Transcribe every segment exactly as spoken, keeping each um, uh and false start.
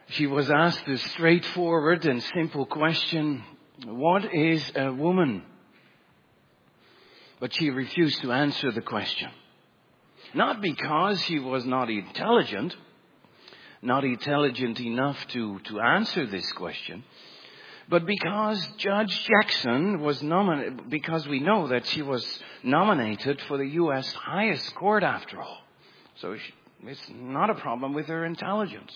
She was asked a straightforward and simple question, what is a woman? But she refused to answer the question. Not because she was not intelligent, not intelligent enough to, to answer this question, but because Judge Jackson was nominated, because we know that she was nominated for the U S highest court after all. So she, it's not a problem with her intelligence.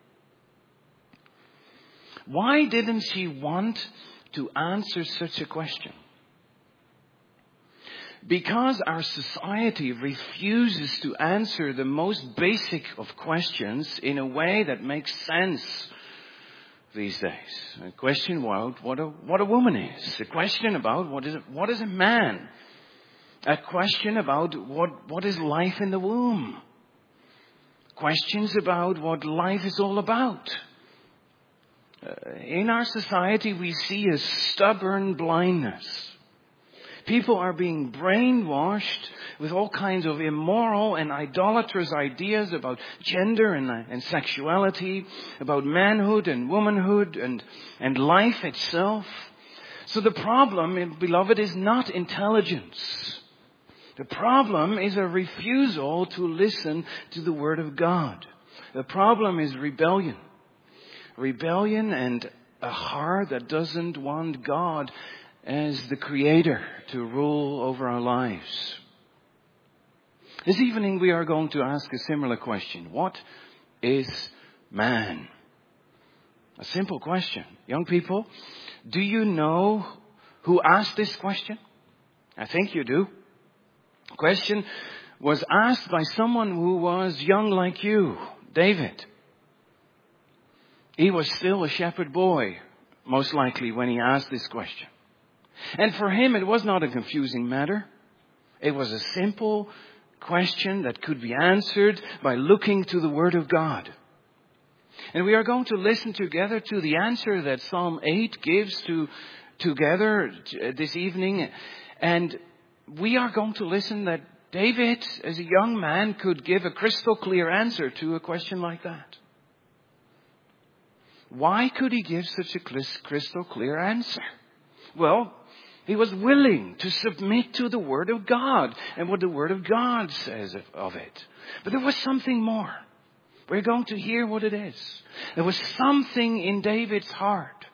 Why didn't she want to answer such a question? Because our society refuses to answer the most basic of questions in a way that makes sense these days. A question about what a, what a woman is. A question about what is, what is a man. A question about what, what is life in the womb. Questions about what life is all about. Uh, in our society, we see a stubborn blindness. People are being brainwashed with all kinds of immoral and idolatrous ideas about gender and, and sexuality, about manhood and womanhood and, and life itself. So the problem, beloved, is not intelligence. The problem is a refusal to listen to the Word of God. The problem is rebellion. Rebellion and a heart that doesn't want God as the Creator to rule over our lives. This evening we are going to ask a similar question. What is man? A simple question. Young people, do you know who asked this question? I think you do. The question was asked by someone who was young like you, David. He was still a shepherd boy, most likely, when he asked this question. And for him, it was not a confusing matter. It was a simple question that could be answered by looking to the Word of God. And we are going to listen together to the answer that Psalm eight gives to together this evening. And we are going to listen that David, as a young man, could give a crystal clear answer to a question like that. Why could he give such a crystal clear answer? Well, he was willing to submit to the Word of God and what the Word of God says of it. But there was something more. We're going to hear what it is. There was something in David's heart.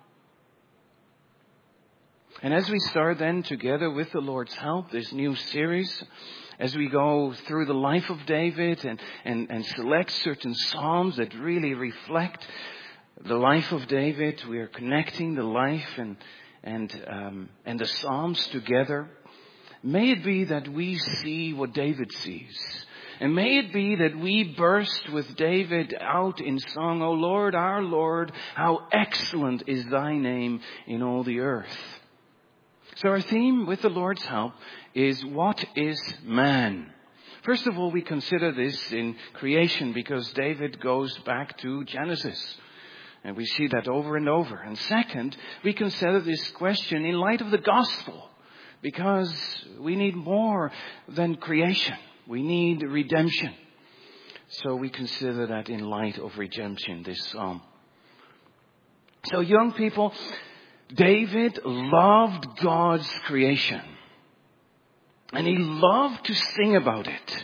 And as we start then together with the Lord's help, this new series, as we go through the life of David and, and, and select certain psalms that really reflect the life of David, we are connecting the life and and um, and the Psalms together. May it be that we see what David sees. And may it be that we burst with David out in song, O Lord, our Lord, how excellent is thy name in all the earth. So our theme, with the Lord's help, is what is man? First of all, we consider this in creation because David goes back to Genesis. And we see that over and over. And second, we consider this question in light of the gospel. Because we need more than creation. We need redemption. So we consider that in light of redemption, this psalm. So young people, David loved God's creation. And he loved to sing about it.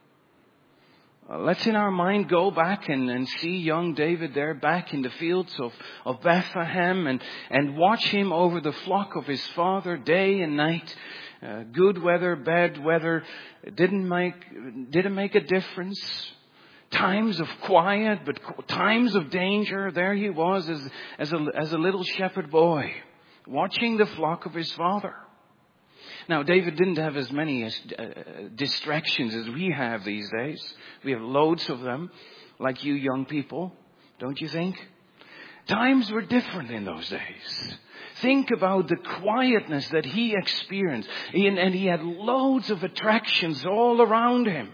Uh, let's in our mind go back and, and see young David there back in the fields of, of Bethlehem and, and watch him over the flock of his father day and night. Uh, good weather, bad weather, it didn't make, didn't make a difference. Times of quiet, but times of danger. There he was as, as a, as a little shepherd boy, watching the flock of his father. Now, David didn't have as many uh, distractions as we have these days. We have loads of them, like you young people, don't you think? Times were different in those days. Think about the quietness that he experienced. And, and he had loads of attractions all around him.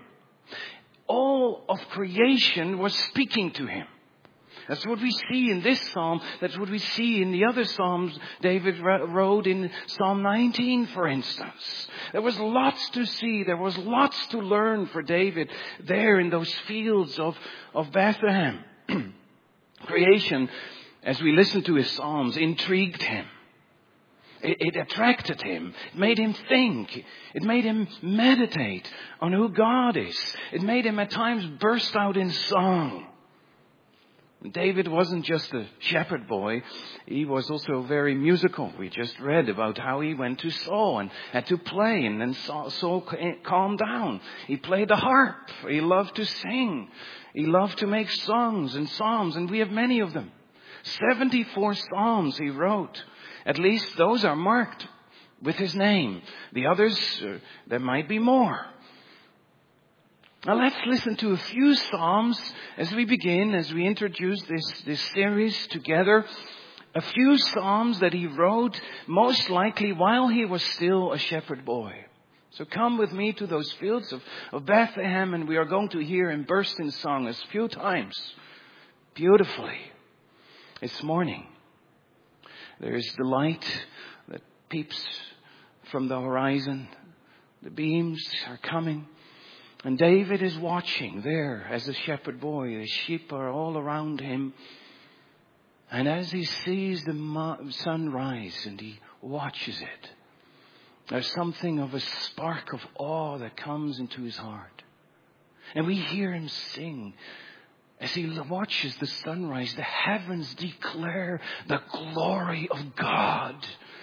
All of creation was speaking to him. That's what we see in this psalm. That's what we see in the other psalms David wrote in Psalm nineteen, for instance. There was lots to see. There was lots to learn for David there in those fields of, of Bethlehem. Creation, as we listen to his Psalms, intrigued him. It, it attracted him. It made him think. It made him meditate on who God is. It made him at times burst out in song. David wasn't just a shepherd boy. He was also very musical. We just read about how he went to Saul and had to play, and then Saul calmed down. He played the harp. He loved to sing. He loved to make songs and psalms, and we have many of them. seventy-four psalms he wrote. At least those are marked with his name. The others, uh, there might be more. Now let's listen to a few psalms as we begin, as we introduce this, this series together. A few psalms that he wrote, most likely while he was still a shepherd boy. So come with me to those fields of, of Bethlehem, and we are going to hear him burst in song a few times. Beautifully. It's morning. There is the light that peeps from the horizon. The beams are coming. And David is watching there as a shepherd boy. The sheep are all around him. And as he sees the sun rise and he watches it, there's something of a spark of awe that comes into his heart. And we hear him sing. As he watches the sunrise, the heavens declare the glory of God.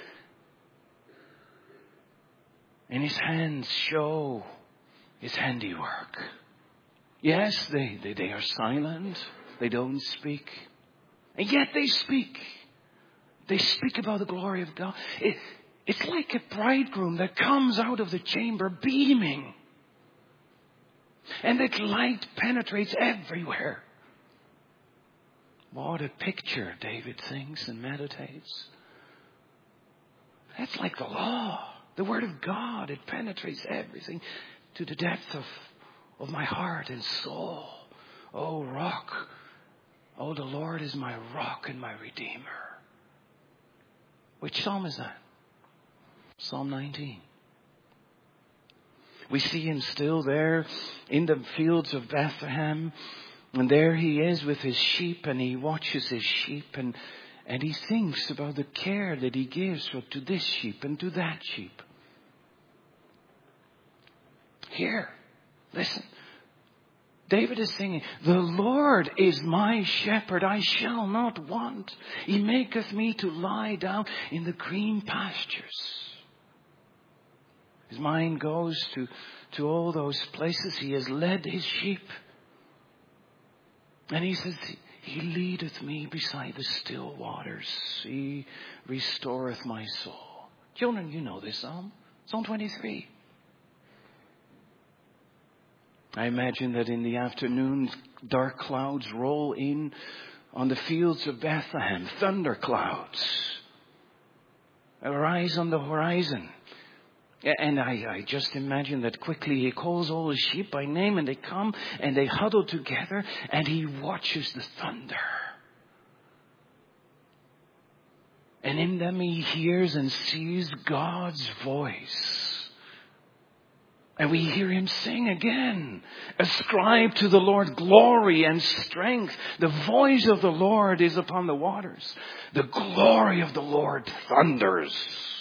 And his hands show his handiwork. Yes, they, they, they are silent. They don't speak. And yet they speak. They speak about the glory of God. It, it's like a bridegroom that comes out of the chamber beaming. And that light penetrates everywhere. What a picture, David thinks and meditates. That's like the law, the word of God. It penetrates everything to the depth of, of my heart and soul. Oh, rock. Oh, the Lord is my rock and my redeemer. Which psalm is that? Psalm nineteen. We see him still there in the fields of Bethlehem. And there he is with his sheep, and he watches his sheep, and, and he thinks about the care that he gives to this sheep and to that sheep. Here, listen. David is singing, the Lord is my shepherd, I shall not want. He maketh me to lie down in the green pastures. His mind goes to, to all those places he has led his sheep. And he says, he leadeth me beside the still waters. He restoreth my soul. Children, you know this psalm. Psalm twenty-three. I imagine that in the afternoon, dark clouds roll in on the fields of Bethlehem. Thunder clouds arise on the horizon. And I, I just imagine that quickly he calls all his sheep by name, and they come and they huddle together, and he watches the thunder. And in them he hears and sees God's voice. And we hear him sing again. Ascribe to the Lord glory and strength. The voice of the Lord is upon the waters. The glory of the Lord thunders.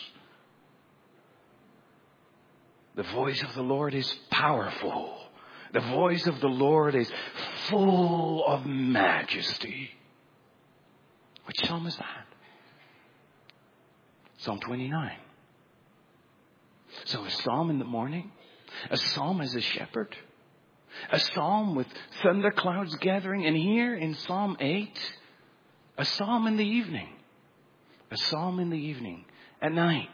The voice of the Lord is powerful. The voice of the Lord is full of majesty. Which psalm is that? Psalm twenty-nine. So a psalm in the morning, a psalm as a shepherd, a psalm with thunderclouds gathering, and here in Psalm eight, a psalm in the evening, a psalm in the evening, at night.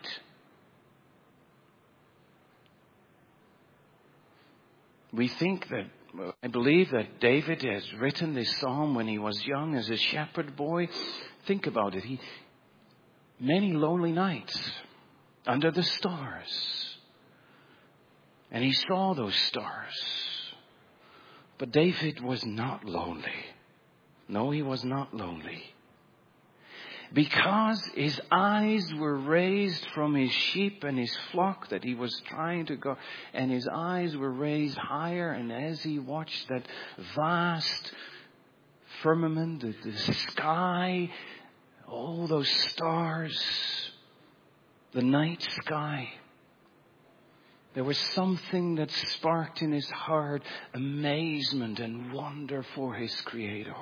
We think that, I believe that David has written this psalm when he was young as a shepherd boy. Think about it. He, many lonely nights under the stars. And he saw those stars. But David was not lonely. No, he was not lonely. Because his eyes were raised from his sheep and his flock that he was trying to go. And his eyes were raised higher. And as he watched that vast firmament, the, the sky, all those stars, the night sky. There was something that sparked in his heart amazement and wonder for his Creator.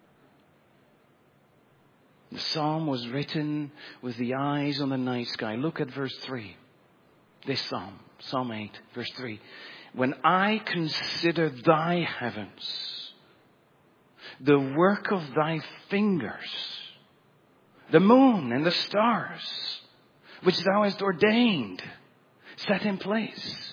The psalm was written with the eyes on the night sky. Look at verse three. This psalm, Psalm eight, verse three. When I consider thy heavens, the work of thy fingers, the moon and the stars, which thou hast ordained, set in place.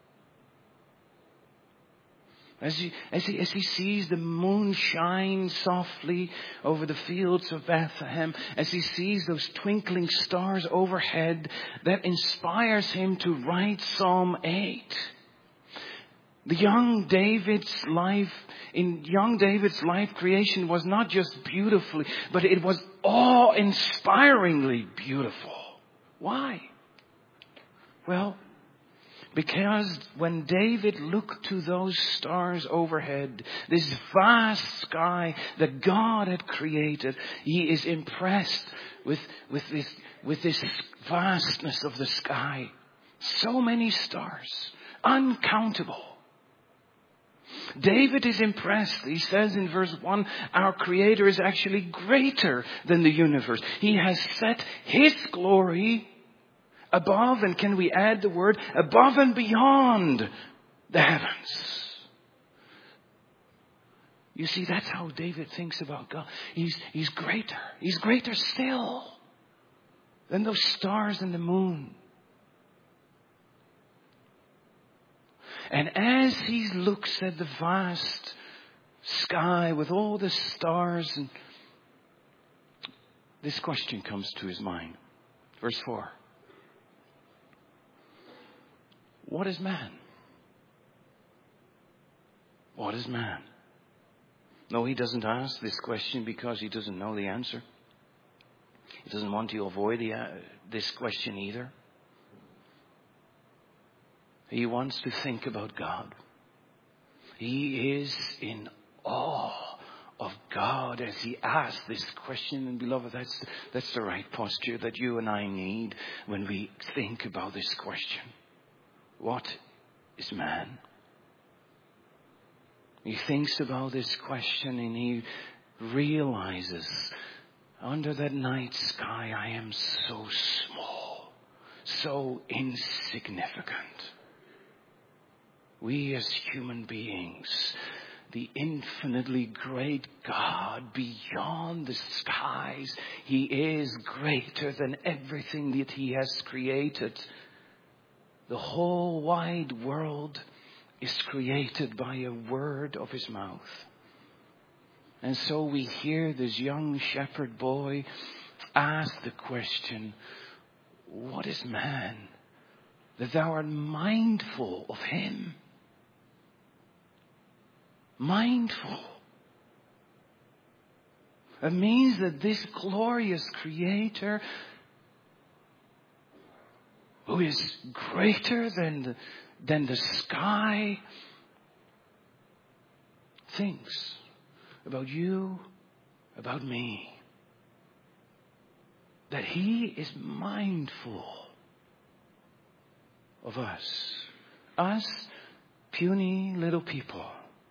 As he, as he, as he sees the moon shine softly over the fields of Bethlehem, as he sees those twinkling stars overhead, that inspires him to write Psalm eight. The young David's life, in young David's life, creation was not just beautifully, but it was awe-inspiringly beautiful. Why? Well, because when David looked to those stars overhead, this vast sky that God had created, he is impressed with, with, this, with this vastness of the sky. So many stars, uncountable. David is impressed. He says in verse one, our Creator is actually greater than the universe. He has set His glory above, and can we add the word, above and beyond the heavens. You see, that's how David thinks about God. He's, he's greater. He's greater still than those stars and the moon. And as he looks at the vast sky with all the stars, and this question comes to his mind. Verse four. What is man? What is man? No, he doesn't ask this question because he doesn't know the answer. He doesn't want to avoid the, uh, this question either. He wants to think about God. He is in awe of God as he asks this question. And beloved, that's, that's the right posture that you and I need when we think about this question. What is man? He thinks about this question and he realizes, under that night sky, I am so small, so insignificant. We as human beings, the infinitely great God beyond the skies, He is greater than everything that He has created. The whole wide world is created by a word of His mouth. And so we hear this young shepherd boy ask the question, what is man that thou art mindful of him? Mindful. It means that this glorious Creator, who is greater than the, than the sky, thinks about you, about me. That He is mindful of us. Us, puny little people.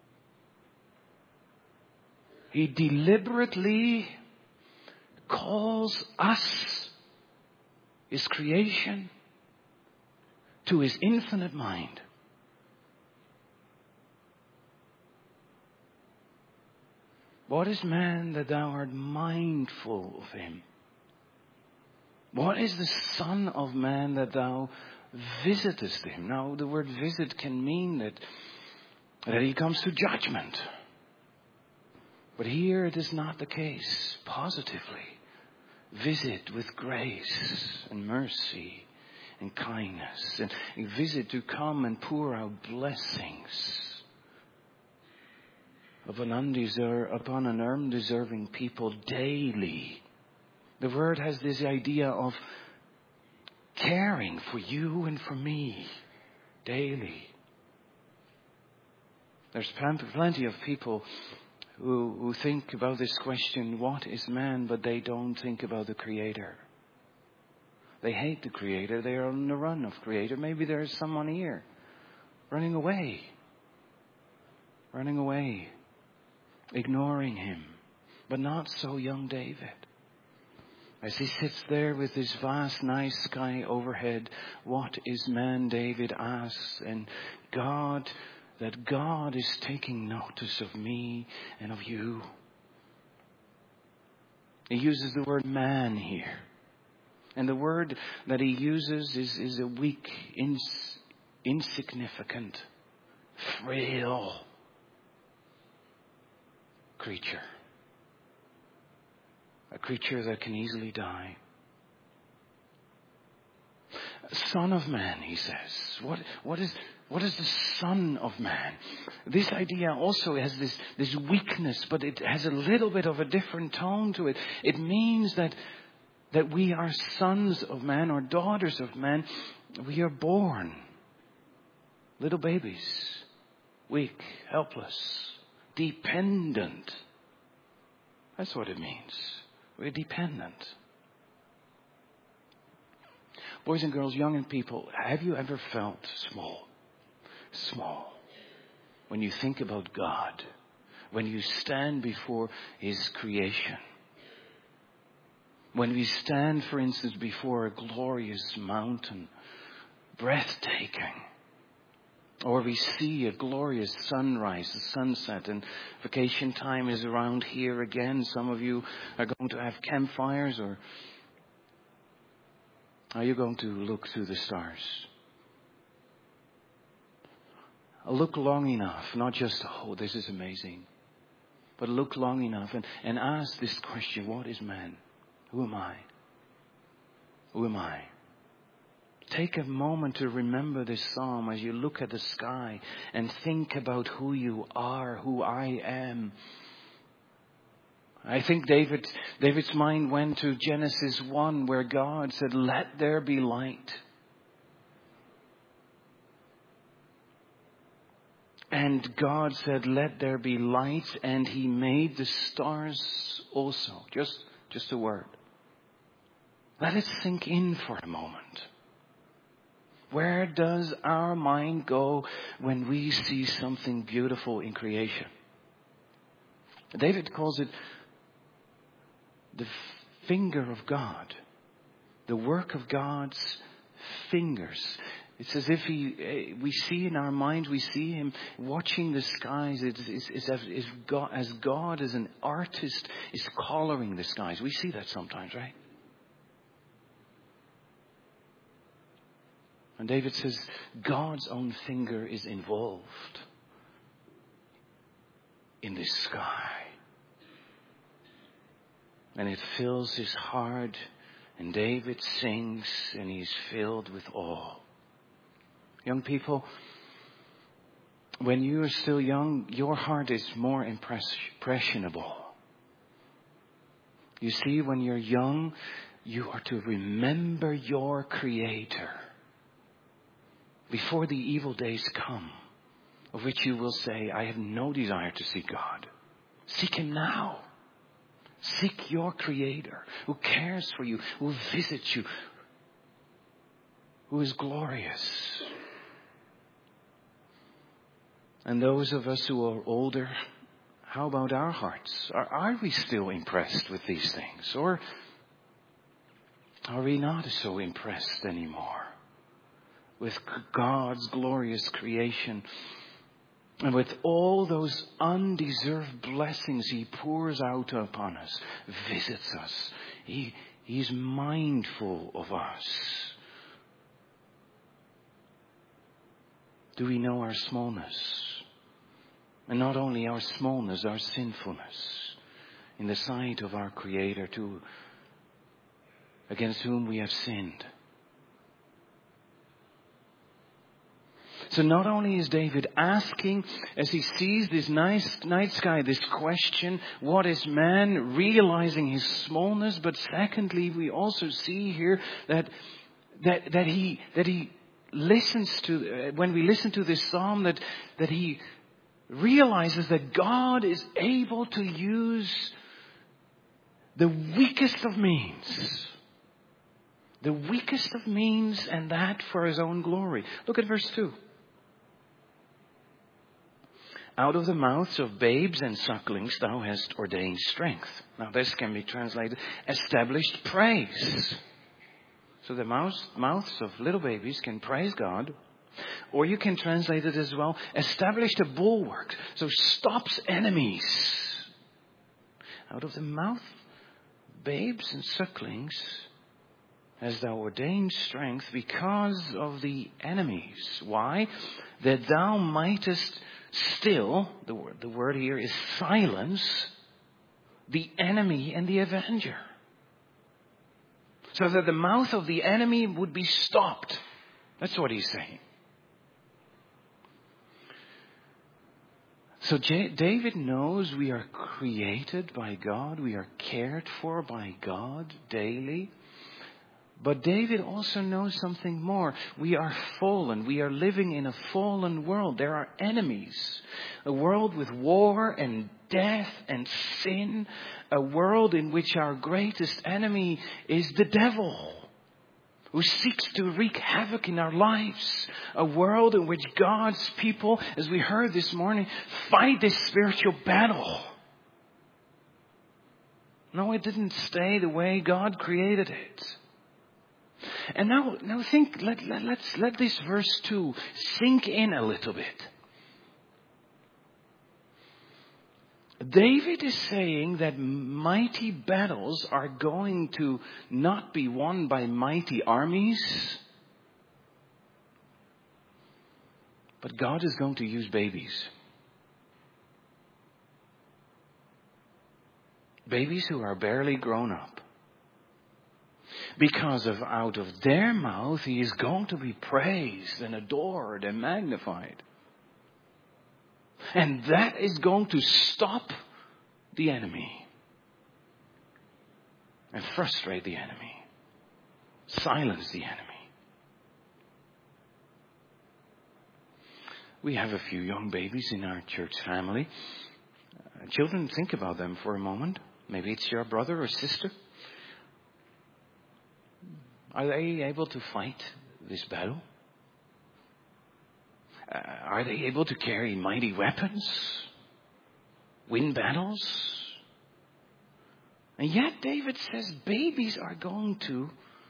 He deliberately calls us, His creation, to His infinite mind. What is man that thou art mindful of him? What is the Son of Man that thou visitest him? Now, the word visit can mean that, that he comes to judgment. But here it is not the case, positively. Visit with grace and mercy and kindness. And a visit to come and pour out blessings of an undeserved, upon an undeserving people daily. The word has this idea of caring for you and for me daily. There's plenty of people who, who think about this question, what is man, but they don't think about the Creator. They hate the Creator. They are on the run of Creator. Maybe there is someone here running away. Running away. Ignoring Him. But not so young David. As he sits there with this vast night sky overhead, what is man, David asks. And God, that God is taking notice of me and of you. He uses the word man here. And the word that he uses is, is a weak, ins, insignificant, frail creature. A creature that can easily die. Son of man, he says. What, what is, what is the Son of Man? This idea also has this, this weakness, but it has a little bit of a different tone to it. It means that That we are sons of man or daughters of man. We are born little babies, weak, helpless, dependent. That's what it means. We're dependent. Boys and girls, young people, have you ever felt small? Small. When you think about God, when you stand before His creation. When we stand, for instance, before a glorious mountain, breathtaking, or we see a glorious sunrise, a sunset, and vacation time is around here again. Some of you are going to have campfires, or are you going to look through the stars? Look long enough, not just, oh, this is amazing, but look long enough and, and ask this question, what is man? Who am I? Who am I? Take a moment to remember this psalm as you look at the sky and think about who you are, who I am. I think David, David's mind went to Genesis one where God said, let there be light. And God said, let there be light, and He made the stars also. Just, just a word. Let it sink in for a moment. Where does our mind go when we see something beautiful in creation? David calls it the finger of God. The work of God's fingers. It's as if he, we see in our mind, we see Him watching the skies. It's, it's, it's as, if God, as God as an artist is coloring the skies. We see that sometimes, right? And David says God's own finger is involved in this sky. And it fills his heart. And David sings and he's filled with awe. Young people, when you are still young, your heart is more impress- impressionable. You see, when you're young, you are to remember your Creator. Before the evil days come, of which you will say, I have no desire to see God. Seek Him now. Seek your Creator who cares for you, who visits you, who is glorious. And those of us who are older, how about our hearts? Are, are we still impressed with these things? Or are we not so impressed anymore with God's glorious creation and with all those undeserved blessings He pours out upon us, visits us? He, He's mindful of us. Do we know our smallness? And not only our smallness, our sinfulness in the sight of our Creator, too, against whom we have sinned. So not only is David asking, as he sees this nice night sky, this question, what is man, realizing his smallness, but secondly, we also see here that that that he that he listens to, uh, when we listen to this psalm, that that he realizes that God is able to use the weakest of means. The weakest of means, and that for his own glory. Look at verse two. Out of the mouths of babes and sucklings thou hast ordained strength. Now this can be translated established praise. So the mouths, mouths of little babies can praise God. Or you can translate it as well, established a bulwark. So stops enemies. Out of the mouth, babes and sucklings, as thou ordained strength because of the enemies. Why? That thou mightest still, the word, the word here is silence, the enemy and the avenger. So that the mouth of the enemy would be stopped. That's what he's saying. So J- David knows we are created by God. We are cared for by God daily. But David also knows something more. We are fallen. We are living in a fallen world. There are enemies. A world with war and death and sin. A world in which our greatest enemy is the devil, who seeks to wreak havoc in our lives. A world in which God's people, as we heard this morning, fight this spiritual battle. No, it didn't stay the way God created it. And now, now think, let, let, let's let this verse two sink in a little bit. David is saying that mighty battles are going to not be won by mighty armies, but God is going to use babies. Babies who are barely grown up. Because of out of their mouth he is going to be praised and adored and magnified. And that is going to stop the enemy. And frustrate the enemy. Silence the enemy. We have a few young babies in our church family. Uh, children, think about them for a moment. Maybe it's your brother or sister. Are they able to fight this battle? Uh, are they able to carry mighty weapons? Win battles? And yet David says babies are going to,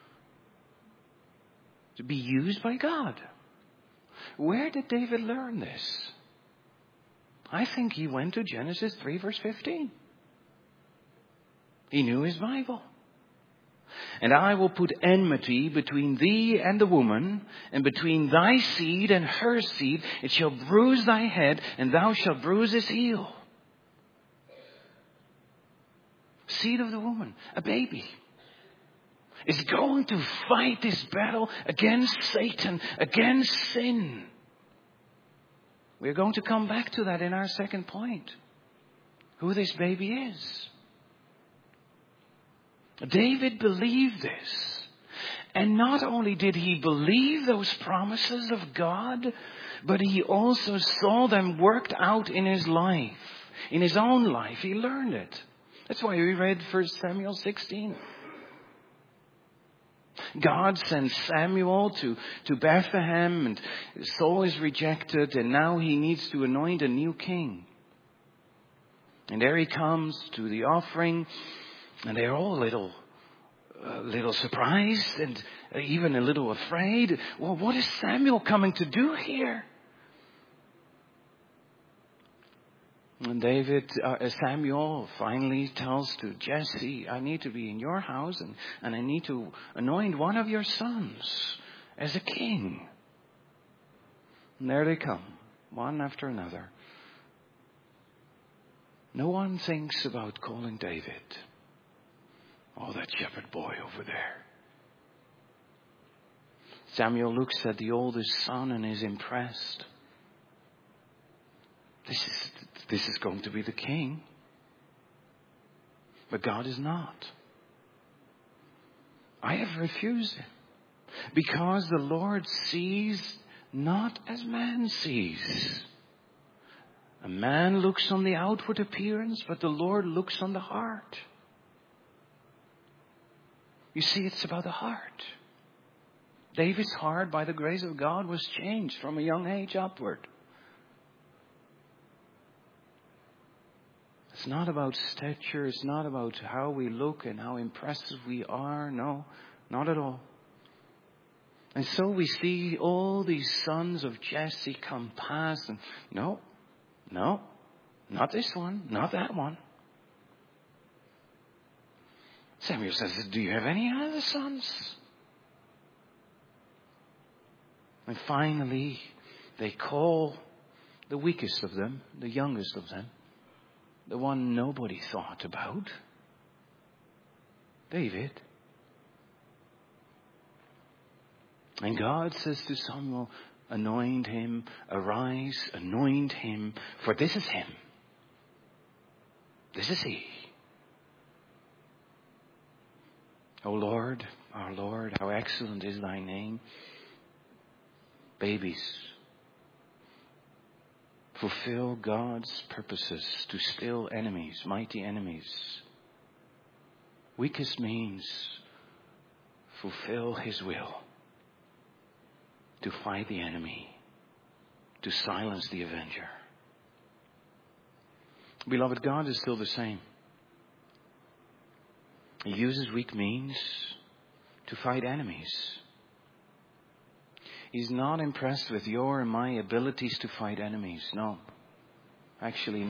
to be used by God. Where did David learn this? I think he went to Genesis three verse fifteen. He knew his Bible. And I will put enmity between thee and the woman, and between thy seed and her seed. It shall bruise thy head, and thou shalt bruise his heel. Seed of the woman, a baby, is going to fight this battle against Satan, against sin. We're going to come back to that in our second point. Who this baby is. David believed this. And not only did he believe those promises of God, but he also saw them worked out in his life. In his own life, he learned it. That's why we read First Samuel sixteen. God sends Samuel to, to Bethlehem, and Saul is rejected, and now he needs to anoint a new king. And there he comes to the offering. And they're all a little, a little surprised and even a little afraid. Well, what is Samuel coming to do here? And David, uh, Samuel finally tells to Jesse, I need to be in your house and, and I need to anoint one of your sons as a king. And there they come, one after another. No one thinks about calling David. Oh, that shepherd boy over there. Samuel looks at the oldest son and is impressed. This is, this is going to be the king. But God is not. I have refused him. Because the Lord sees not as man sees. A man looks on the outward appearance, but the Lord looks on the heart. You see, it's about the heart. David's heart, by the grace of God, was changed from a young age upward. It's not about stature. It's not about how we look and how impressive we are. No, not at all. And so we see all these sons of Jesse come past and no, no, not this one, not that one. Samuel says, do you have any other sons? And finally, they call the weakest of them, the youngest of them, the one nobody thought about, David. And God says to Samuel, anoint him, arise, anoint him, for this is him. This is he. O Lord, our Lord, how excellent is thy name. Babies, fulfill God's purposes to still enemies, mighty enemies. Weakest means fulfill his will. To fight the enemy, to silence the avenger. Beloved, God is still the same. He uses weak means to fight enemies. He's not impressed with your and my abilities to fight enemies. No, actually,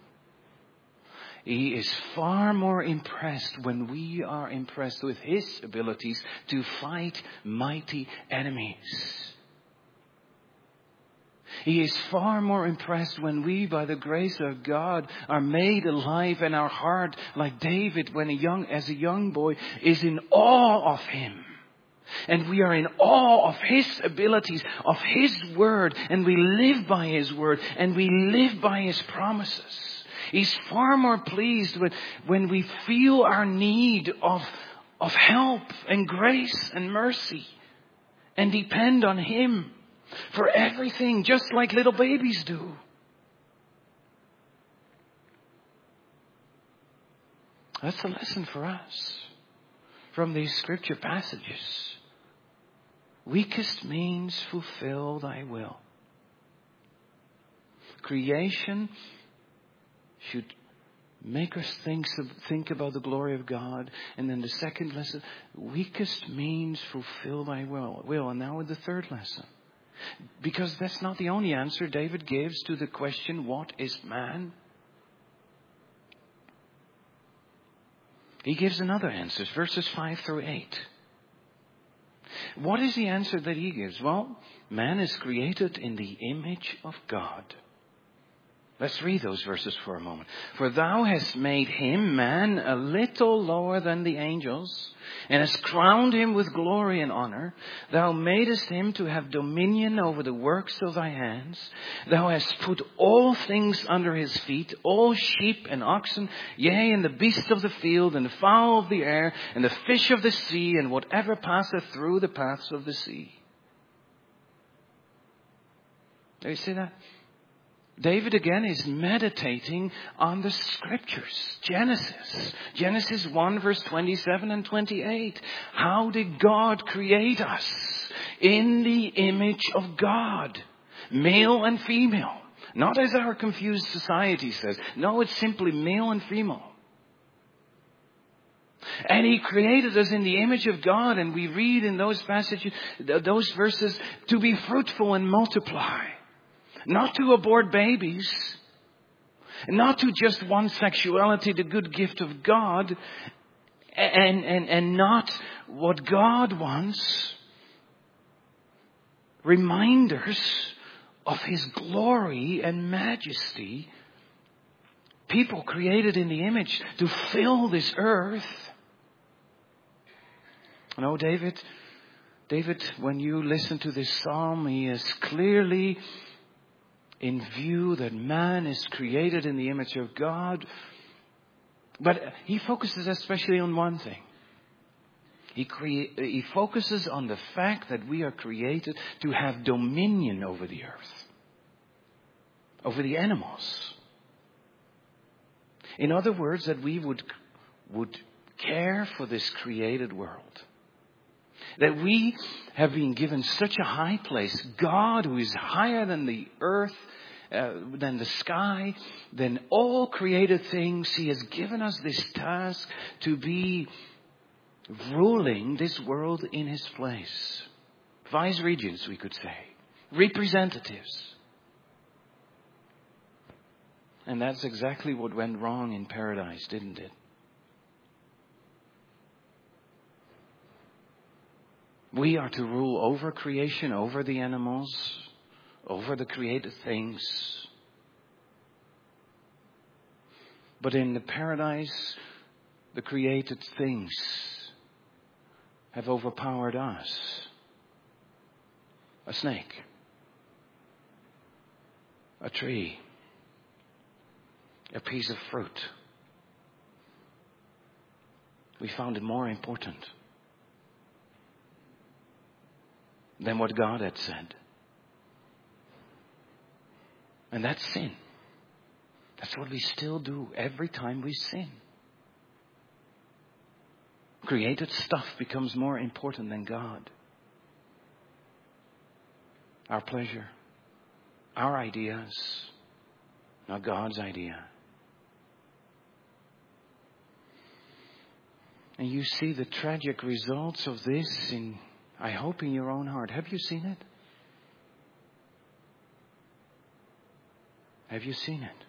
He is far more impressed when we are impressed with His abilities to fight mighty enemies. He is far more impressed when we, by the grace of God, are made alive in our heart, like David, when a young, as a young boy, is in awe of Him. And we are in awe of His abilities, of His word, and we live by His word, and we live by His promises. He's far more pleased with when we feel our need of, of help and grace and mercy, and depend on Him for everything, just like little babies do. That's a lesson for us from these scripture passages. Weakest means fulfill thy will. Creation should make us think, think about the glory of God. And then the second lesson, weakest means fulfill thy will. will. And now the third lesson. Because that's not the only answer David gives to the question, what is man? He gives another answer, verses five through eight. What is the answer that he gives? Well, man is created in the image of God. Let's read those verses for a moment. For thou hast made him, man, a little lower than the angels, and hast crowned him with glory and honor. Thou madest him to have dominion over the works of thy hands. Thou hast put all things under his feet, all sheep and oxen, yea, and the beasts of the field, and the fowl of the air, and the fish of the sea, and whatever passeth through the paths of the sea. Do you see that? David again is meditating on the scriptures. Genesis. Genesis one verse twenty-seven and twenty-eight. How did God create us? In the image of God. Male and female. Not as our confused society says. No, it's simply male and female. And He created us in the image of God. And we read in those passages, those verses, to be fruitful and multiply. Not to abort babies. Not to just one sexuality, the good gift of God. And, and, and not what God wants. Reminders of His glory and majesty. People created in the image to fill this earth. No, David, David, when you listen to this psalm, he is clearly in view that man is created in the image of God. But he focuses especially on one thing. He, crea- he focuses on the fact that we are created to have dominion over the earth. over the animals. In other words, that we would, would care for this created world. That we have been given such a high place. God, who is higher than the earth, uh, than the sky, than all created things, He has given us this task to be ruling this world in His place. Vice regents, we could say. Representatives. And that's exactly what went wrong in paradise, didn't it? We are to rule over creation, over the animals, over the created things. But in the paradise, the created things have overpowered us. A snake. A tree. A piece of fruit. We found it more important than what God had said. And that's sin. That's what we still do every time we sin. Created stuff becomes more important than God. Our pleasure, our ideas, not God's idea. And you see the tragic results of this in, I hope, in your own heart. Have you seen it? Have you seen it?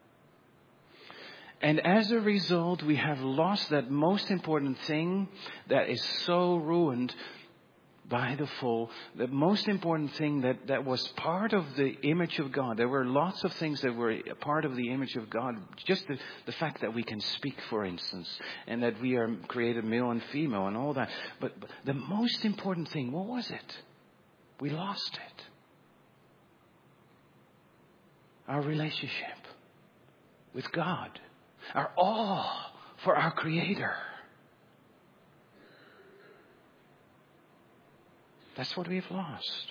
And as a result, we have lost that most important thing that is so ruined by the fall. The most important thing that, that was part of the image of God. There were lots of things that were a part of the image of God. Just the, the fact that we can speak, for instance, and that we are created male and female and all that. But, but the most important thing, what was it? We lost it. Our relationship with God. Our awe for our Creator. That's what we've lost.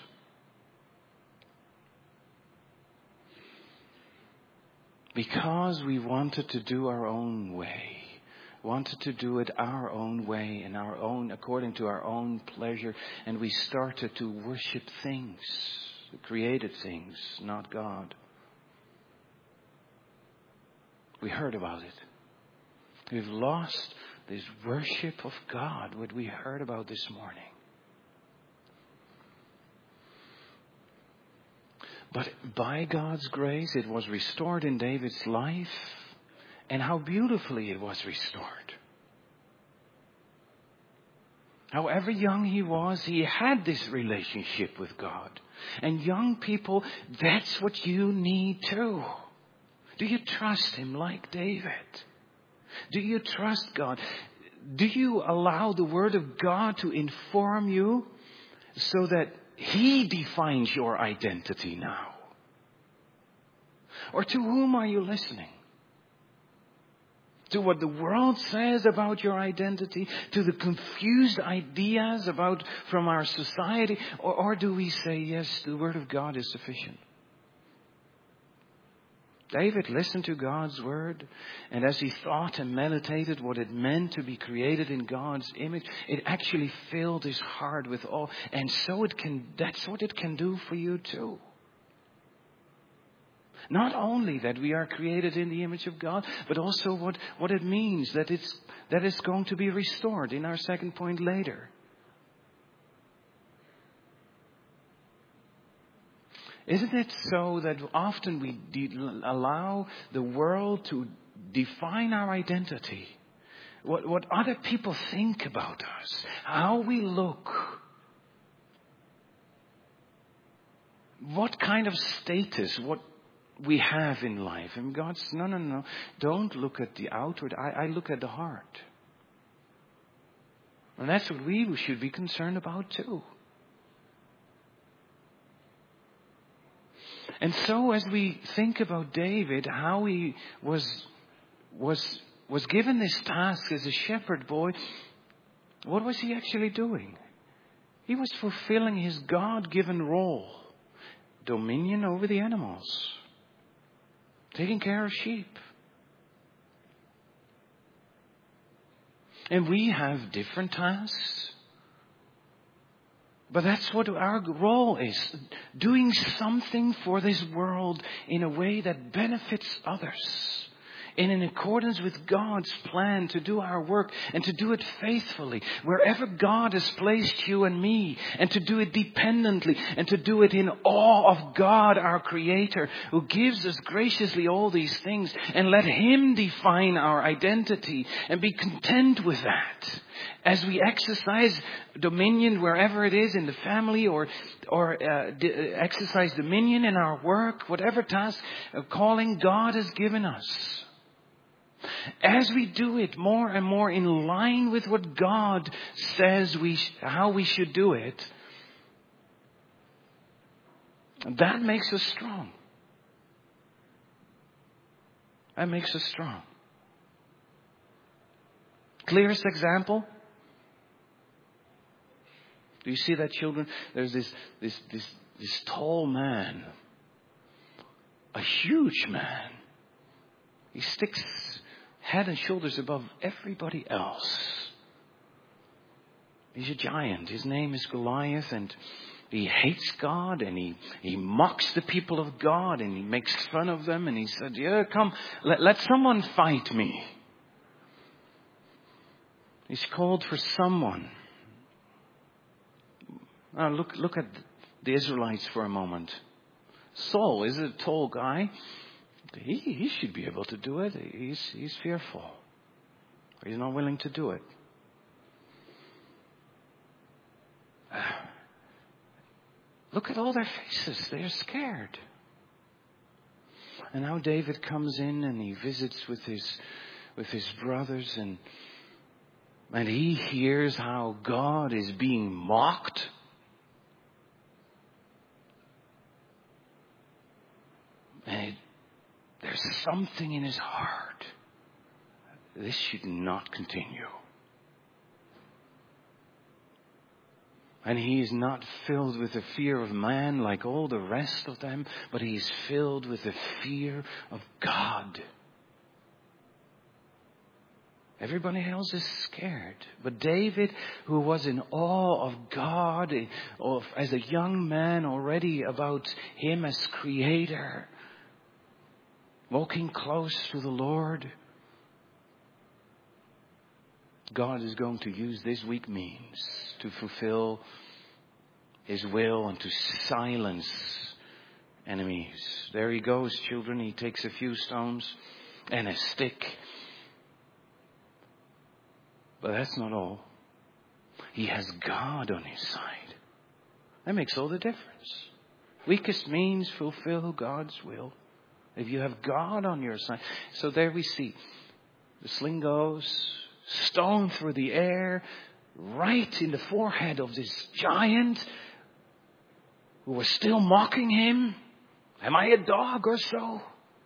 Because we wanted to do our own way. Wanted to do it our own way and our own, according to our own pleasure. And we started to worship things. Created things, not God. We heard about it. We've lost this worship of God, what we heard about this morning. But by God's grace, it was restored in David's life. And how beautifully it was restored. However young he was, he had this relationship with God. And young people, that's what you need too. Do you trust Him like David? Do you trust God? Do you allow the Word of God to inform you so that He defines your identity now? Or to whom are you listening? To what the world says about your identity? To the confused ideas about from our society? Or, or do we say, yes, the Word of God is sufficient? David listened to God's word, and as he thought and meditated what it meant to be created in God's image, it actually filled his heart with awe. And so it can, that's what it can do for you too. Not only that we are created in the image of God, but also what, what it means that it's, that it's going to be restored in our second point later. Isn't it so that often we de- allow the world to define our identity? What, what other people think about us? How we look? What kind of status, what we have in life? And God says, no, no, no. Don't look at the outward. I, I look at the heart. And that's what we should be concerned about too. And so as we think about David, how he was, was, was given this task as a shepherd boy, what was he actually doing? He was fulfilling his God-given role, dominion over the animals. taking care of sheep. And we have different tasks. But that's what our role is. Doing something for this world in a way that benefits others. And in accordance with God's plan to do our work and to do it faithfully. Wherever God has placed you and me. And to do it dependently. And to do it in awe of God, our Creator. Who gives us graciously all these things. And let Him define our identity. And be content with that. As we exercise dominion wherever it is in the family or or uh, d- exercise dominion in our work, whatever task or calling God has given us. As we do it more and more in line with what God says we sh- how we should do it, that makes us strong. That makes us strong. Clearest example. Do you see that, children? There's this, this, this, this tall man. A huge man. He sticks head and shoulders above everybody else. He's a giant. His name is Goliath, and he hates God, and he, he mocks the people of God, and he makes fun of them, and he said, yeah, come, let, let someone fight me. He's called for someone. Now look, look at the Israelites for a moment. Saul is a tall guy. He, he should be able to do it. He's, he's fearful. He's not willing to do it. Look at all their faces. They're scared. And now David comes in and he visits with his, with his brothers, and, and he hears how God is being mocked. And it, there's something in his heart. This should not continue. And he is not filled with the fear of man like all the rest of them, but he is filled with the fear of God. Everybody else is scared. But David, who was in awe of God, of, as a young man already about Him as Creator, walking close to the Lord, God is going to use this weak means to fulfill His will and to silence enemies. There he goes, children. He takes a few stones and a stick. But that's not all. He has God on his side. That makes all the difference. Weakest means fulfill God's will. If you have God on your side. So there we see. The sling goes, stone through the air, right in the forehead of this giant who was still mocking him. Am I a dog or so?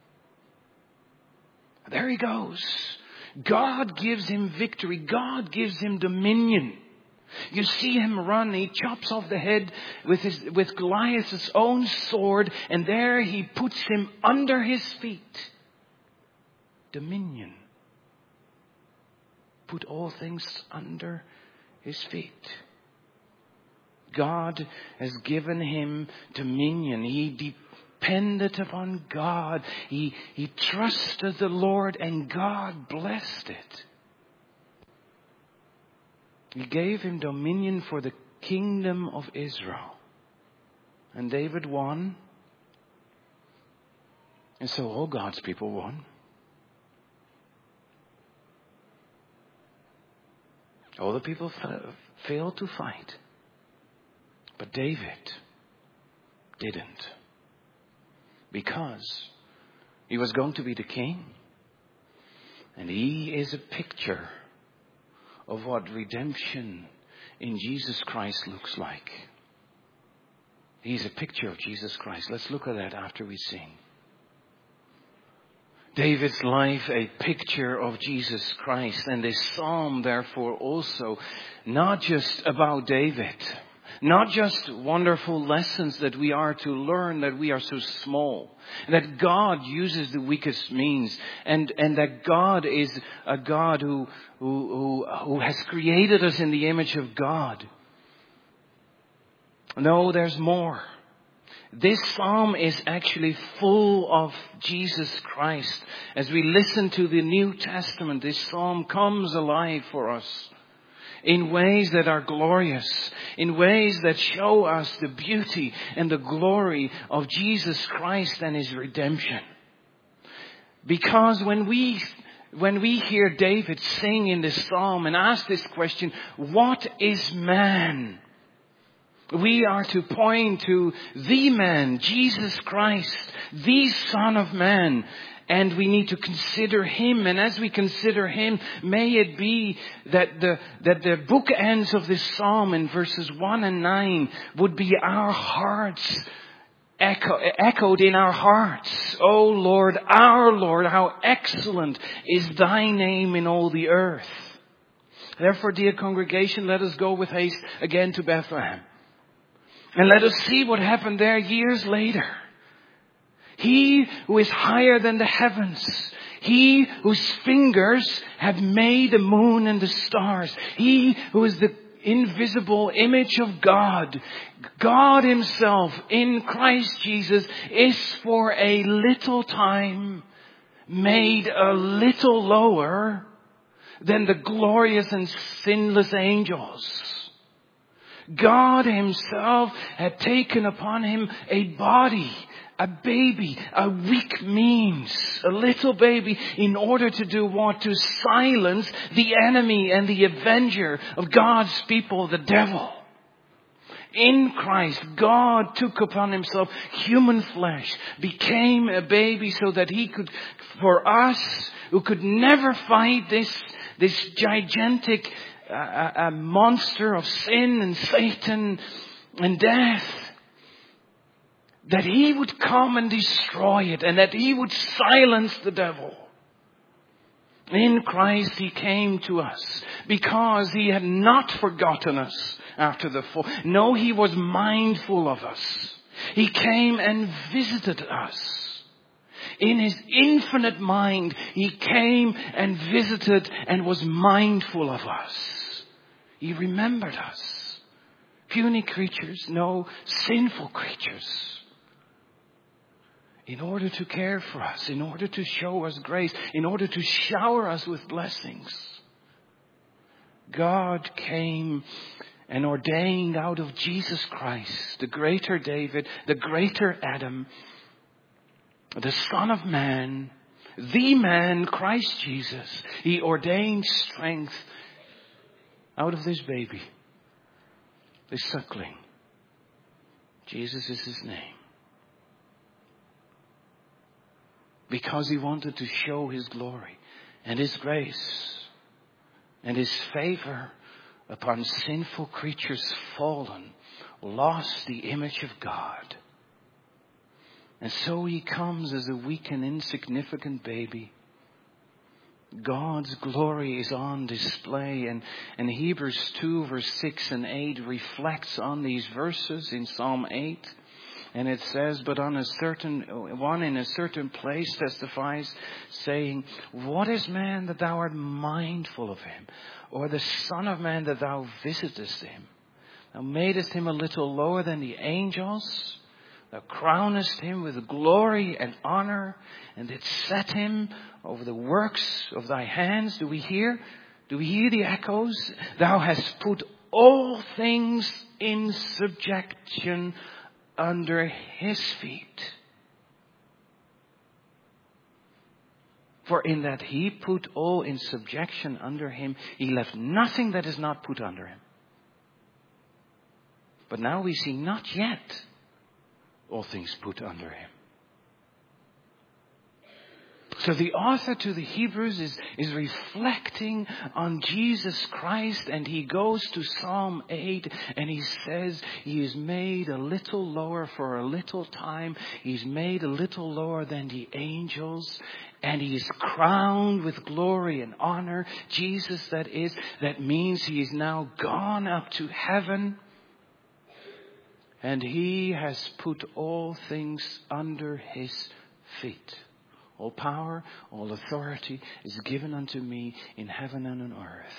There he goes. God gives him victory. God gives him dominion. You see him run. He chops off the head with his, with Goliath's own sword, and there he puts him under his feet. Dominion. Put all things under his feet. God has given him dominion. He depended upon God. He, he trusted the Lord, and God blessed it. He gave him dominion for the kingdom of Israel. And David won. And so all God's people won. All the people fa- failed to fight. But David didn't. Because he was going to be the king. And he is a picture of what redemption in Jesus Christ looks like. He's a picture of Jesus Christ. Let's look at that after we sing. David's life, a picture of Jesus Christ. And this psalm, therefore, also not just about David, Not just wonderful lessons that we are to learn that we are so small. That God uses the weakest means. And, and that God is a God who, who, who, who has created us in the image of God. No, there's more. This psalm is actually full of Jesus Christ. As we listen to the New Testament, this psalm comes alive for us in ways that are glorious, in ways that show us the beauty and the glory of Jesus Christ and His redemption. Because when we when we hear David sing in this psalm and ask this question, what is man? We are to point to the man, Jesus Christ, the Son of Man. And we need to consider Him. And as we consider Him, may it be that the, that the bookends of this psalm in verses one and nine would be our hearts, echo, echoed in our hearts. O Lord, our Lord, how excellent is Thy name in all the earth. Therefore, dear congregation, let us go with haste again to Bethlehem. And let us see what happened there years later. He who is higher than the heavens. He whose fingers have made the moon and the stars. He who is the invisible image of God. God Himself in Christ Jesus is for a little time made a little lower than the glorious and sinless angels. God Himself had taken upon Him a body, a baby, a weak means, a little baby, in order to do what? To silence the enemy and the avenger of God's people, the devil. In Christ, God took upon Himself human flesh, became a baby so that He could, for us who could never fight this, this gigantic A, a monster of sin and Satan and death, that He would come and destroy it, and that He would silence the devil. In Christ He came to us because He had not forgotten us after the fall. No, He was mindful of us. He came and visited us. In His infinite mind, He came and visited and was mindful of us. He remembered us. Puny creatures, no, sinful creatures. In order to care for us, in order to show us grace, in order to shower us with blessings. God came and ordained out of Jesus Christ, the greater David, the greater Adam, the Son of Man, the man, Christ Jesus. He ordained strength out of this baby, this suckling. Jesus is His name. Because He wanted to show His glory and His grace and His favor upon sinful creatures fallen, lost the image of God. And so He comes as a weak and insignificant baby. God's glory is on display. And, and Hebrews two verse six and eight reflects on these verses in Psalm eight. And it says, but on a certain, one in a certain place testifies, saying, what is man that thou art mindful of him? Or the Son of Man that thou visitest him? Thou madest him a little lower than the angels. Thou crownest him with glory and honor, and didst set him over the works of thy hands. Do we hear? Do we hear the echoes? Thou hast put all things in subjection under His feet. For in that He put all in subjection under Him, He left nothing that is not put under Him. But now we see not yet all things put under Him. So the author to the Hebrews is, is reflecting on Jesus Christ, and he goes to Psalm eight and he says He is made a little lower for a little time. He's made a little lower than the angels, and He is crowned with glory and honor. Jesus, that is, that means He is now gone up to heaven. And He has put all things under His feet. All power, all authority is given unto me in heaven and on earth.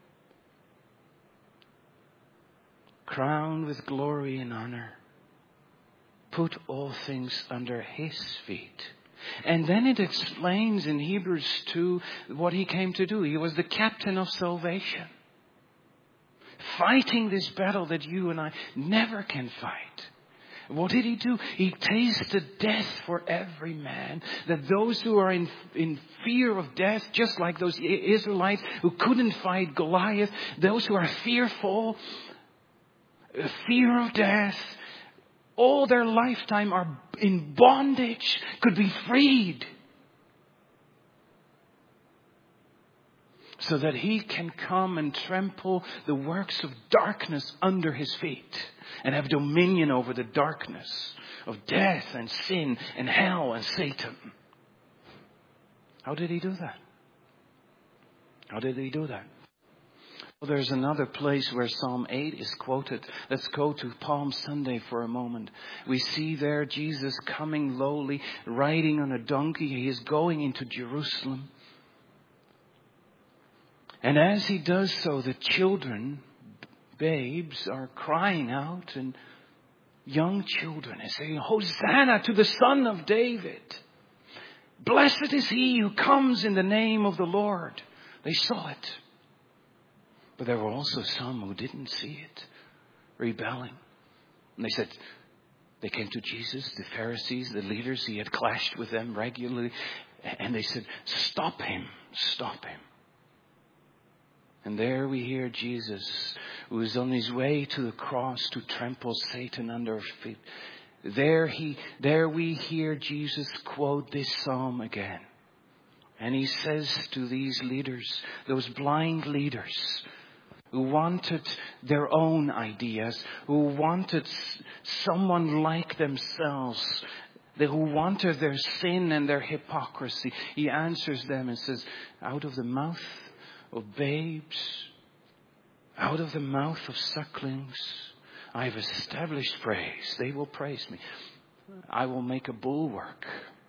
Crowned with glory and honor. Put all things under His feet. And then it explains in Hebrews two what He came to do. He was the captain of salvation. Fighting this battle that you and I never can fight. What did He do? He tasted death for every man. That those who are in, in fear of death, just like those Israelites who couldn't fight Goliath, those who are fearful, fear of death, all their lifetime are in bondage, could be freed. So that He can come and trample the works of darkness under His feet. And have dominion over the darkness of death and sin and hell and Satan. How did He do that? How did He do that? Well, there's another place where Psalm eight is quoted. Let's go to Palm Sunday for a moment. We see there Jesus coming lowly, riding on a donkey. He is going into Jerusalem. And as He does so, the children, babes, are crying out, and young children are saying, Hosanna to the Son of David. Blessed is He who comes in the name of the Lord. They saw it. But there were also some who didn't see it, rebelling. And they said, they came to Jesus, the Pharisees, the leaders. He had clashed with them regularly. And they said, stop Him, stop Him. And there we hear Jesus, who is on His way to the cross to trample Satan under His feet. There he, there we hear Jesus quote this psalm again. And He says to these leaders, those blind leaders, who wanted their own ideas, who wanted someone like themselves, who wanted their sin and their hypocrisy. He answers them and says, out of the mouth of babes, out of the mouth of sucklings, I have established praise. They will praise me. I will make a bulwark.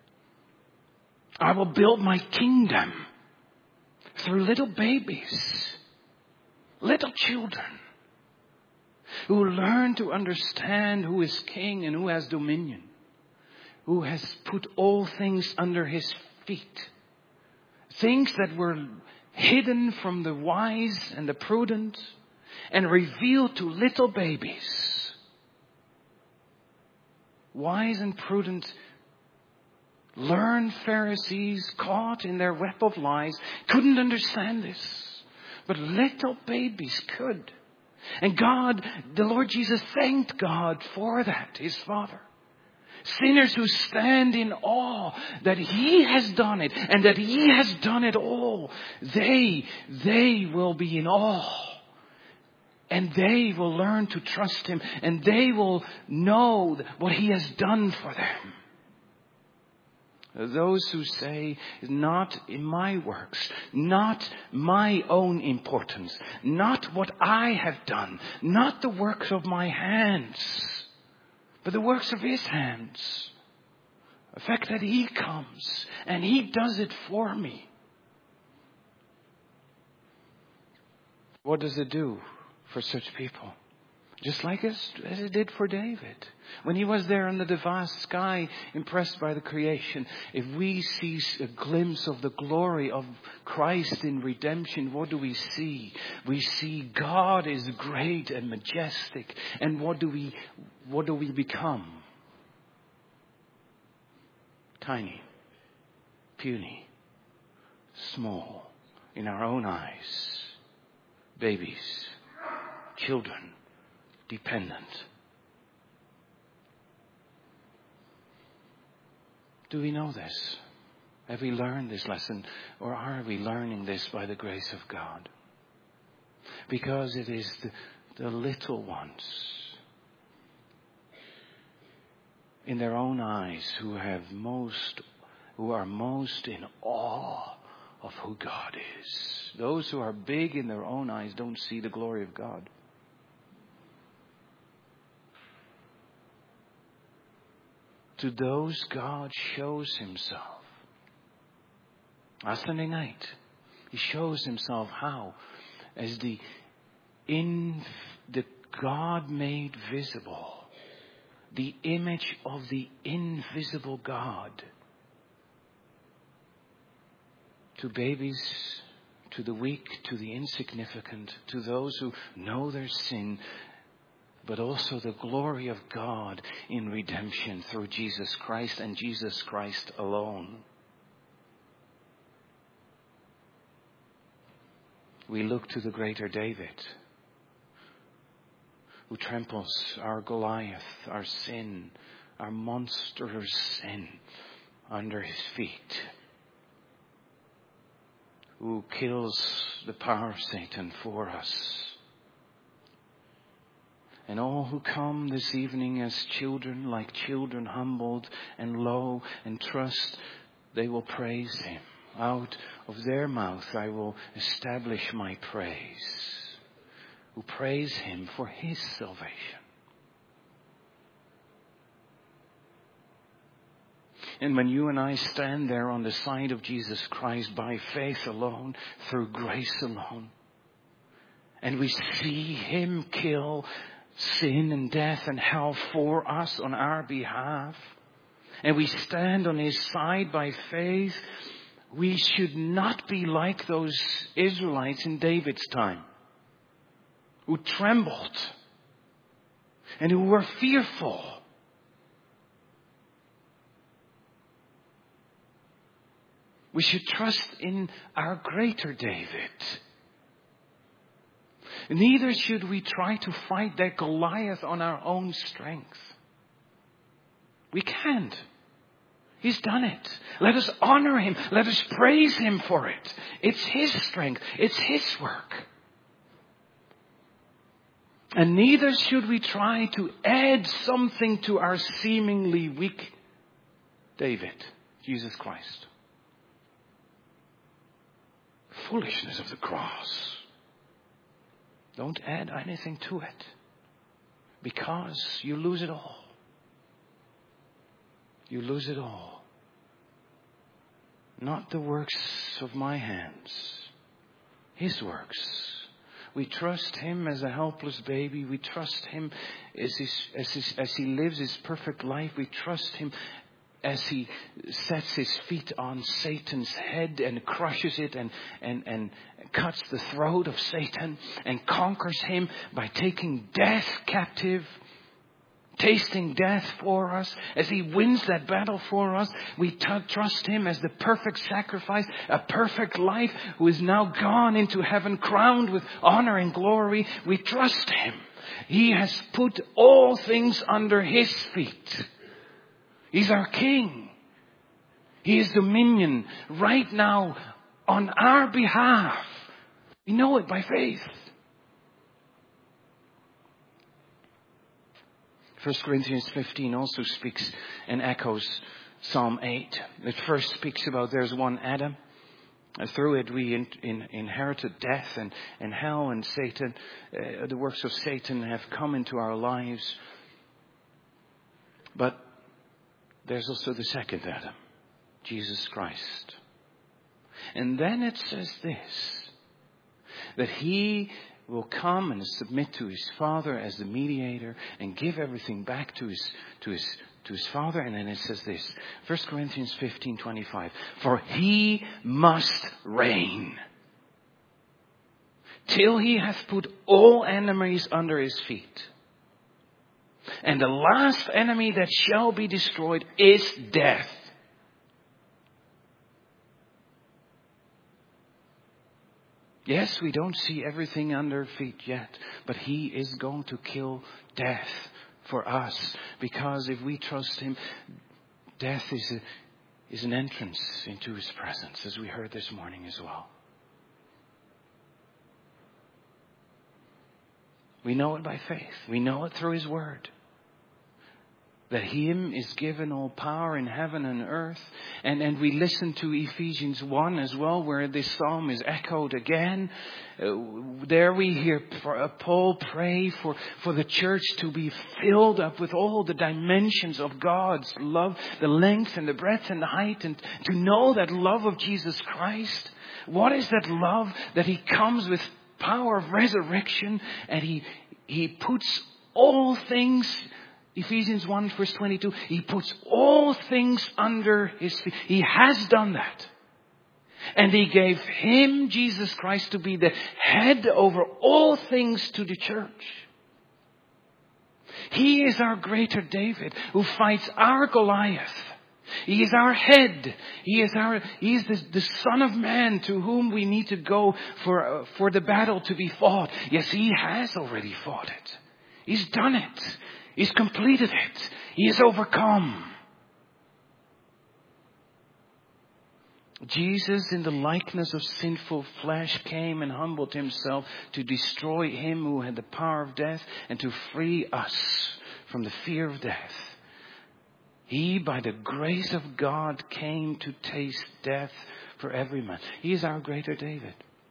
I will build my kingdom through little babies, little children who learn to understand who is king and who has dominion, who has put all things under His feet. Things that were hidden from the wise and the prudent and revealed to little babies. Wise and prudent, learned Pharisees caught in their web of lies couldn't understand this. But little babies could. And God, the Lord Jesus, thanked God for that, His Father. Sinners who stand in awe that He has done it and that He has done it all. They, they will be in awe. And they will learn to trust Him. And they will know what He has done for them. Those who say, not in my works, not my own importance, not what I have done, not the works of my hands, but the works of His hands. The fact that He comes and He does it for me. What does it do for such people? Just like as, as it did for David. When he was there under the vast sky, impressed by the creation. If we see a glimpse of the glory of Christ in redemption, what do we see? We see God is great and majestic. And what do we, what do we become? Tiny, puny, small, in our own eyes. Babies, children. Dependent. Do we know this? Have we learned this lesson? Or are we learning this by the grace of God? Because it is the, the little ones in their own eyes who have most, who are most in awe of who God is. Those who are big in their own eyes don't see the glory of God. To those God shows himself. Last Sunday night, he shows himself how? As the in the God made visible. The image of the invisible God. To babies, to the weak, to the insignificant, to those who know their sin, but also the glory of God in redemption through Jesus Christ and Jesus Christ alone. We look to the greater David, who tramples our Goliath, our sin, our monstrous sin under his feet, who kills the power of Satan for us. And all who come this evening as children, like children humbled and low and trust, they will praise him. Out of their mouth I will establish my praise. Who praise him for his salvation. And when you and I stand there on the side of Jesus Christ by faith alone, through grace alone, and we see him kill sin and death and hell for us on our behalf, and we stand on his side by faith, we should not be like those Israelites in David's time, who trembled and who were fearful. We should trust in our greater David. Neither should we try to fight that Goliath on our own strength. We can't. He's done it. Let us honor him. Let us praise him for it. It's his strength. It's his work. And neither should we try to add something to our seemingly weak David, Jesus Christ. Foolishness of the cross. Don't add anything to it, because you lose it all. You lose it all. Not the works of my hands, his works. We trust him as a helpless baby. We trust him as, his, as, his, as he lives his perfect life. We trust him as he sets his feet on Satan's head and crushes it and, and, and cuts the throat of Satan and conquers him by taking death captive, tasting death for us. As he wins that battle for us, we t- trust him as the perfect sacrifice, a perfect life, who is now gone into heaven, crowned with honor and glory. We trust him. He has put all things under his feet. He's our King. He has dominion right now on our behalf. We know it by faith. First Corinthians fifteen also speaks and echoes Psalm eight. It first speaks about there's one Adam. And through it we in, in, inherited death and, and hell and Satan. Uh, the works of Satan have come into our lives. But there's also the second Adam, Jesus Christ. And then it says this, that he will come and submit to his Father as the mediator and give everything back to his to his to his Father. And then it says this, First Corinthians fifteen twenty-five, for he must reign till he hath put all enemies under his feet. And the last enemy that shall be destroyed is death. Yes, we don't see everything under feet yet, but he is going to kill death for us. Because if we trust him, death is, a, is an entrance into his presence, as we heard this morning as well. We know it by faith. We know it through his word. That Him is given all power in heaven and earth. And, and we listen to Ephesians one as well, where this psalm is echoed again. Uh, there we hear Paul pray for, for the church to be filled up with all the dimensions of God's love, the length and the breadth and the height, and to know that love of Jesus Christ. What is that love? That He comes with power of resurrection, and He, He puts all things, Ephesians one verse twenty-two, He puts all things under His feet. He has done that. And He gave Him, Jesus Christ, to be the head over all things to the church. He is our greater David who fights our Goliath. He is our head. He is our, He is the, the Son of Man to whom we need to go for, uh, for the battle to be fought. Yes, He has already fought it. He's done it. He's completed it. He has overcome. Jesus, in the likeness of sinful flesh, came and humbled Himself to destroy him who had the power of death and to free us from the fear of death. He, by the grace of God, came to taste death for every man. He is our greater David.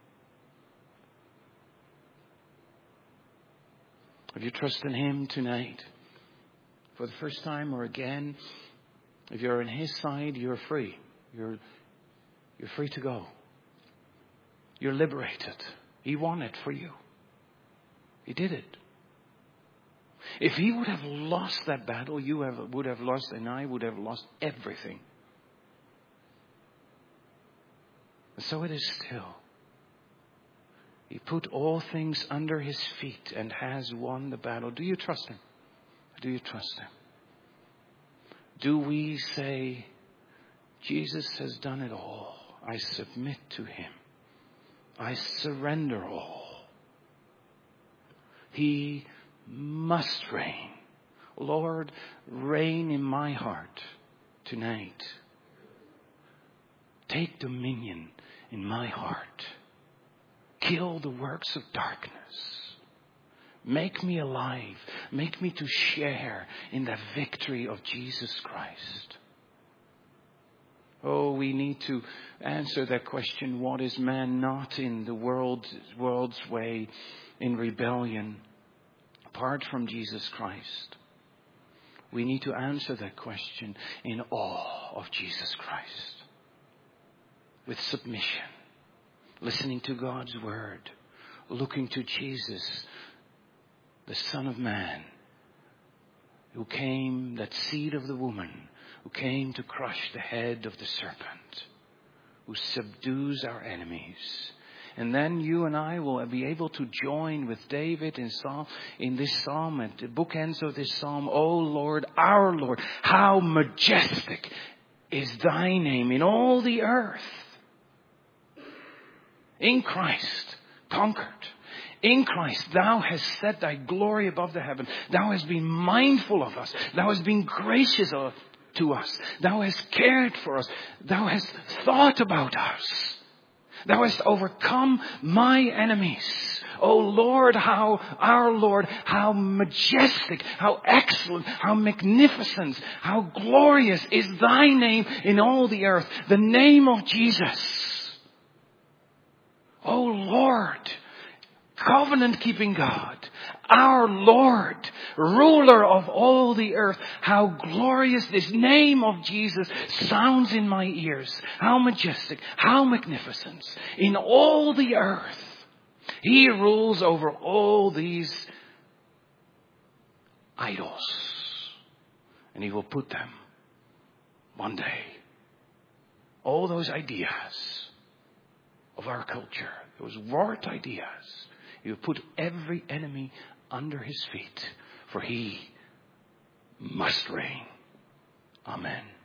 If you trust in Him tonight, for the first time or again, if you're on His side, you're free. You're, you're free to go. You're liberated. He won it for you. He did it. If He would have lost that battle, you have, would have lost, and I would have lost everything. And so it is still. He put all things under His feet and has won the battle. Do you trust Him? Do you trust Him? Do we say, Jesus has done it all. I submit to Him. I surrender all. He must reign. Lord, reign in my heart tonight. Take dominion in my heart. Kill the works of darkness. Make me alive. Make me to share in the victory of Jesus Christ. Oh, we need to answer that question. What is man not in the world, world's way, in rebellion, apart from Jesus Christ? We need to answer that question in awe of Jesus Christ. With submission. Listening to God's word. Looking to Jesus, the Son of Man, who came, that seed of the woman, who came to crush the head of the serpent, who subdues our enemies. And then you and I will be able to join with David in psalm, in this psalm, at the bookends of this psalm. O Lord, our Lord, how majestic is Thy name in all the earth. In Christ, conquered. In Christ, Thou hast set Thy glory above the heaven. Thou hast been mindful of us. Thou hast been gracious of, to us. Thou hast cared for us. Thou hast thought about us. Thou hast overcome my enemies. O Lord, how, our Lord, how majestic, how excellent, how magnificent, how glorious is Thy name in all the earth. The name of Jesus. O Lord, covenant-keeping God, our Lord, ruler of all the earth, how glorious this name of Jesus sounds in my ears. How majestic, how magnificent in all the earth. He rules over all these idols. And He will put them one day. All those ideas of our culture, those warped ideas, He will put every enemy under His feet, for He must reign. Amen.